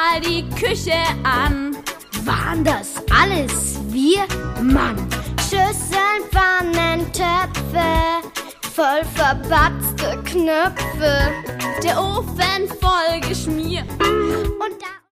mal die Küche an. Waren das alles wir? Mann! Schüsseln, Pfannen, Töpfe, voll verbatzte Knöpfe. Der Ofen voll geschmiert. Und da